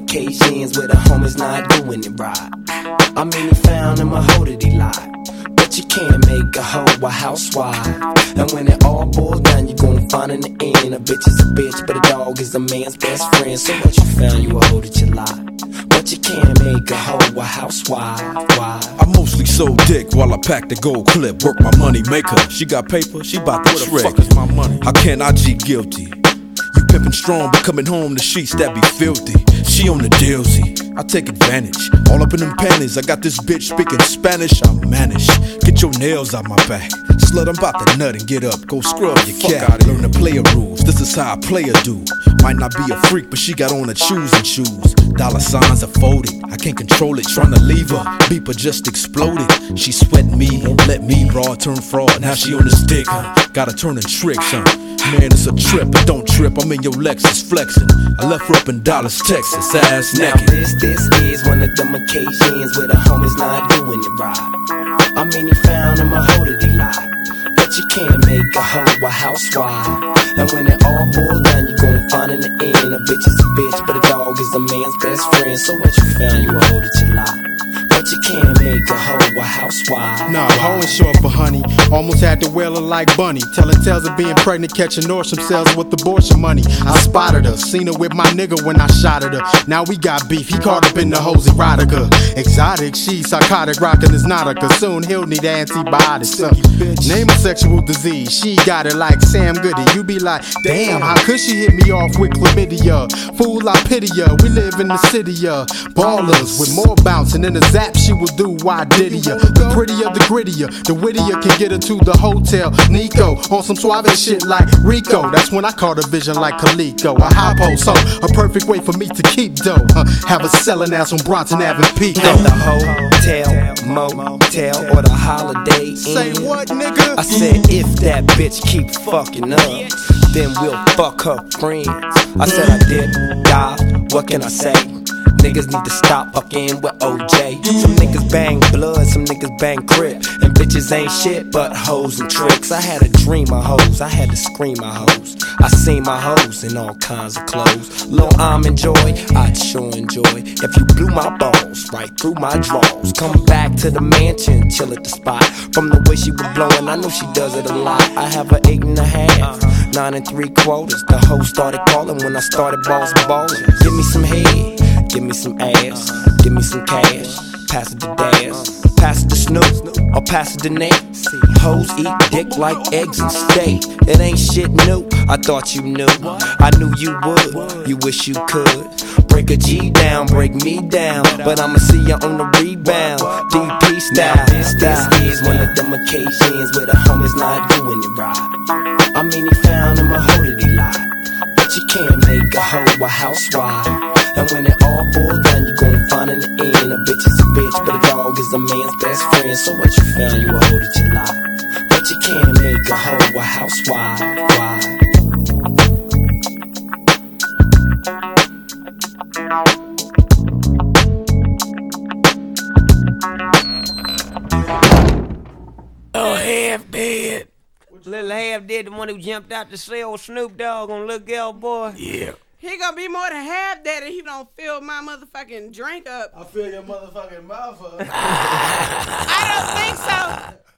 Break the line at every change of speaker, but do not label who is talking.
occasions where the homies not doing it right. I mean, he found him a hoe that he lied. But you can't make a hoe a housewife. And when it all boils down, you're gonna find in the end a bitch is a bitch, but a dog is a man's best friend. So what you found, you a hoe that you lie. But you can't make a hoe a housewife. Why?
I mostly sold dick while I packed the gold clip. Work my money maker. She got paper, she bout to trick. Where the fuck is my money? How can I G guilty? You pimpin' strong, but coming home the sheets that be filthy. She on the dealsy, I take advantage. All up in them panties, I got this bitch speaking Spanish. I manage. Get your nails out my back. Slut, I'm about to nut and get up. Go scrub your cat. Learn the player rules. This is how a player do. Might not be a freak, but she got on her shoes and shoes. Dollar signs are folded. I can't control it. Tryna leave her. Beeper just exploded. She sweating me, let me broad turn fraud. Now she on this dick, huh? Gotta turn in tricks, huh? Man, it's a trip, but don't trip. I'm in your Lexus flexing. I left her up in Dallas, Texas, ass naked.
Now this is one of them occasions where the homies not doing it right. I mean, he found him a hoe that he lied. But you can't make a hoe a housewife. And when it all boils down, you're gonna find in the end a bitch is a bitch, but a dog is a man's best friend. So what you found, you a hoe that you lie. But you can't make a hoe a housewife.
Nah, hoe ain't short for honey. Almost had to whale her like Bunny. Telling tales of being pregnant, catching Nordstrom sales with abortion money. I spotted her, seen her with my nigga when I shot at her. Now we got beef, he caught up in the hoes erotica. Exotic, she psychotic, rockin' is not a cause soon he'll need antibiotics. Name a sexual disease, she got it like Sam Goody. You be like, damn, how could she hit me off with chlamydia? Fool, I pity ya, we live in the city of ballers with more bouncing in the zap. She will do why diddy ya. The prettier, the grittier, the wittier can get her to the hotel. Nico on some suave shit like Rico. That's when I caught a vision like Kaliko. A high post, so a perfect way for me to keep dough. Have a selling ass on Bronson Avenue Peak.
At the hotel, motel, or the Holiday Inn.
Say what, nigga?
I said if that bitch keep fucking up, then we'll fuck her friends. I said I did die. What can I say? Niggas need to stop fucking with OJ. Some niggas bang blood, some niggas bang crip. And bitches ain't shit but hoes and tricks. I had a dream of hoes, I had to scream my hoes. I seen my hoes in all kinds of clothes. Lil' I'm enjoy, I'd sure enjoy if you blew my balls right through my drawers. Come back to the mansion, chill at the spot. From the way she was blowing, I know she does it a lot. I have her 8 1/2, 9 3/4. The hoe started calling when I started balls and ballin'. Give me some head. Give me some ass, give me some cash, pass it to Daz, pass it to Snoop, or pass it to Nate. Hoes eat dick like eggs and steak. It ain't shit new, I thought you knew. I knew you would, you wish you could. Break a G down, break me down, but I'ma see ya on the rebound. DP style. Now this is one of them occasions where the homies not doing it right. I mean, he found him a hoe that he lied. But you can't make a hoe a housewife. And when it all boils down, you're gonna find in the end a bitch is a bitch, but a dog is a man's best friend. So what you found, you a hoe that you lie. But you can't make a hoe a housewife. Why?
Oh, half dead. Little half dead, the one who jumped out to see old Snoop Dogg on Look Out Boy.
Yeah.
He gonna be more than half dead if he don't fill my motherfucking drink up.
I fill your motherfucking mouth up.